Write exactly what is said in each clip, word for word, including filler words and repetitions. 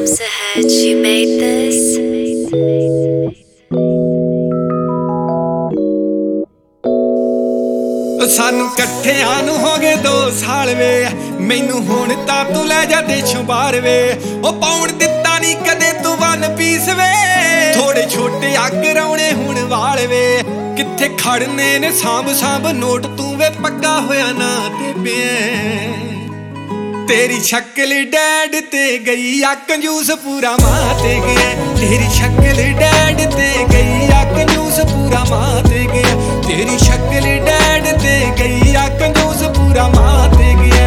Shams Ahead, you made this. ਸਾਨੂੰ ਇਕੱਠਿਆਂ ਨੂੰ ਹੋ ਗਏ ਦੋ ਸਾਲ ਵੇ, ਮੈਨੂੰ ਹੁਣ ਤਾਂ ਤੂੰ ਲੈ ਜਾ ਦੇਸ਼ੋਂ ਬਾਹਰ ਵੇ। ਉਹ ਪਾਉਣ ਦਿੱਤਾ ਨਹੀਂ ਕਦੇ ਤੂੰ ਵਨ ਪੀਸ ਵੇ, ਥੋੜੇ ਛੋਟੇ ਅੱਗ ਰਾਉਣੇ ਹੁਣ ਵਾਲ ਵੇ। ਕਿੱਥੇ ਖੜਨੇ ਨੇ ਸਾਂਭ ਸਾਂਭ ਨੋਟ ਤੂੰ ਵੇ, ਪੱਕਾ ਹੋਇਆ ਨਾ ਤੇ ਪਿਆ। ਤੇਰੀ ਸ਼ਕਲ ਡੈਡ ਤੇ ਗਈ ਆ ਕੰਜੂਸ ਪੂਰਾ ਮਾਂ ਤੇ ਗਿਆ। ਤੇਰੀ ਸ਼ਕਲ ਡੈਡ ਤੇ ਗਈ ਆ ਕੰਜੂਸ ਪੂਰਾ ਮਾਂ ਤੇ ਗਿਆ। ਤੇਰੀ ਸ਼ਕਲ ਡੈਡ ਤੇ ਗਈ ਆ ਕੰਜੂਸ ਪੂਰਾ ਮਾਂ ਤੇ ਗਿਆ।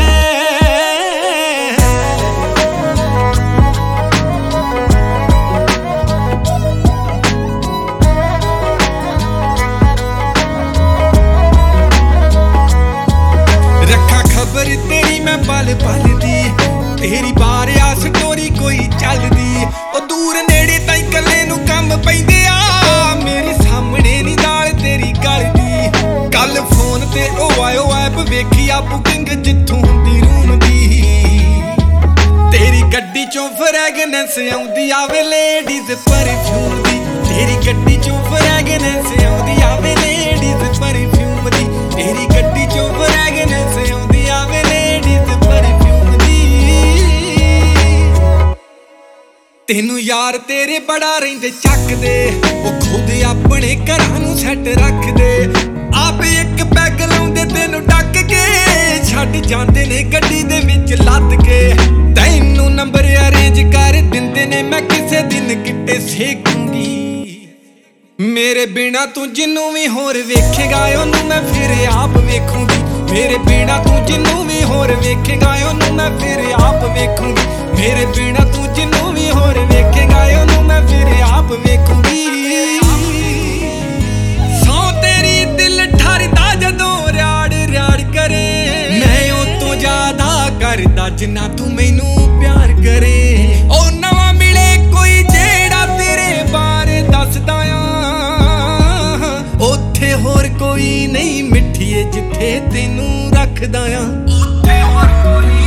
ਰੱਖਾਂ ਖਬਰ ਤੇਰੀ ਮੈਂ ਪਲ ਪਲ ਦੀ, ਤੇਰੀ ਬਾਰਿਆ ਸਟੋਰੀ ਕੋਈ ਚੱਲਦੀ। ਉਹ ਦੂਰ ਨੇੜੇ ਤਾਂ ਇਕੱਲੇ ਨੂੰ ਕੰਮ ਪੈਂਦੇ ਆ, ਮੇਰੇ ਸਾਹਮਣੇ ਨੀ ਦਾਲ ਤੇਰੀ ਗਲਦੀ। ਕੱਲ ਫੋਨ ਤੇ ਉਹ ਆਇਓ ਐਪ ਵੇਖੀ ਆ ਬੁਕਿੰਗ ਜਿੱਥੋਂ ਹੁੰਦੀ ਰੂਮ ਦੀ। ਤੇਰੀ ਗੱਡੀ ਚੋਂ ਫਰੈਗਨੈਂਸ ਆਉਂਦੀ ਆਵੇ ਲੇਡੀਜ਼ ਪਰਫਿਊਮ ਦੀ। ਤੇਰੀ ਗੱਡੀ ਚੋਂ ਫਰੈਗਨੈਂਸ ਆਉਂਦੀ ਆਵੇ ਲੇਡੀਜ਼ ਪਰਫਿਊਮ ਦੀ। ਤੇਰੀ ਗੱਡੀ ਚੋਂ ਫਰੈਗਨੈਂਸ ਆਉਂਦੀ ਆਵੇ ਲੇਡੀਜ਼ ਪਰਫਿਊਮ ਦੀ। ਤੈਨੂੰ ਯਾਰ ਤੇਰੇ ਬੜਾ ਰਹਿੰਦੇ ਚੱਕਦੇ, ਉਹ ਖੁਦ ਆਪਣੇ ਘਰਾਂ ਨੂੰ ਸੈੱਟ ਰੱਖਦੇ। ਆਪ ਇੱਕ ਪੈਗ ਲਾਉਂਦੇ ਤੈਨੂੰ ਡੱਕ ਕੇ, ਛੱਡ ਜਾਂਦੇ ਨੇ ਗੱਡੀ ਦੇ ਵਿੱਚ ਲੱਦ ਕੇ। ਤੈਨੂੰ ਨੰਬਰ ਅਰੇਂਜ ਕਰ ਦਿੰਦੇ ਨੇ, ਮੈਂ ਕਿਸੇ ਦਿਨ ਗਿੱਟੇ ਸੇਕੂੰਗੀ। ਮੇਰੇ ਬਿਨਾ ਤੂੰ ਜਿੰਨੂੰ ਵੀ ਹੋਰ ਵੇਖੇਗਾ ਉਹਨੂੰ ਮੈਂ ਫਿਰ ਆਪ ਵੇਖੂੰਗੀ। ਮੇਰੇ ਬਿਨਾ ਤੂੰ ਜਿੰਨੂੰ ਵੀ ਹੋਰ ਵੇਖੇਗਾ ਉਹਨੂੰ ਮੈਂ ਫਿਰ ਆਪ ਵੇਖੂੰਗੀ। ਮੇਰੇ ਬਿਨਾ ਤੂੰ ਜਿੰਨੂੰ ਵੀ ਹੋਰ ਵੇਖੇਗਾ ਉਹਨੂੰ ਮੈਂ ਫਿਰ ਆਪ ਵੇਖੂੰਗੀ। ਸੌ ਤੇਰੀ ਦਿਲ ਠਰਦਾ ਜਦੋਂ ਰਿਆੜ ਰਿਆੜ ਕਰੇ, ਮੈਂ ਉਹ ਤੋਂ ਜ਼ਿਆਦਾ ਕਰਦਾ ਜਿੰਨਾ ਤੂੰ ਮੈਨੂੰ ਪਿਆਰ ਕਰੇ। ਉਹ ਨਵਾਂ ਮਿਲੇ ਕੋਈ ਜਿਹੜਾ ਤੇਰੇ ਬਾਰੇ ਦੱਸਦਾ ਆ, ਉੱਥੇ ਹੋਰ ਕੋਈ ਨਹੀਂ ਮਿੱਠੀਏ ਜਿੱਥੇ ਤੈਨੂੰ ਰੱਖਦਾ ਆ। ਉੱਥੇ ਹੋਰ ਕੋਈ